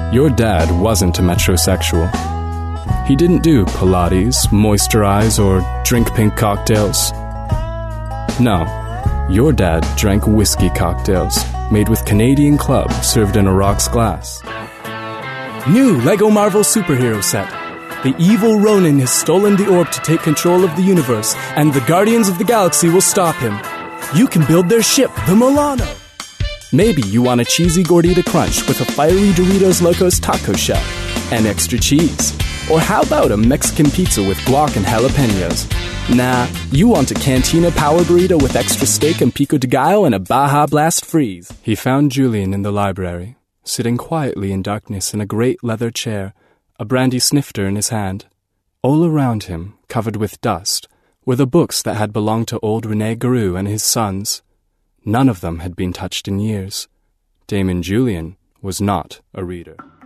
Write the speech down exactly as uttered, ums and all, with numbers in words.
Your dad wasn't a metrosexual. He didn't do Pilates, moisturize, or drink pink cocktails. No, your dad drank whiskey cocktails made with Canadian Club served in a rocks glass. New LEGO Marvel superhero set. The evil Ronin has stolen the orb to take control of the universe, and the Guardians of the Galaxy will stop him. You can build their ship, the Milano. Maybe you want a cheesy gordita crunch with a fiery Doritos Locos taco shell and extra cheese. Or how about a Mexican pizza with guac and jalapenos? Nah, you want a Cantina Power Burrito with extra steak and pico de gallo and a Baja Blast freeze. He found Julian in the library, sitting quietly in darkness in a great leather chair, a brandy snifter in his hand. All around him, covered with dust, were the books that had belonged to old René Garou and his sons. None of them had been touched in years. Damon Julian was not a reader.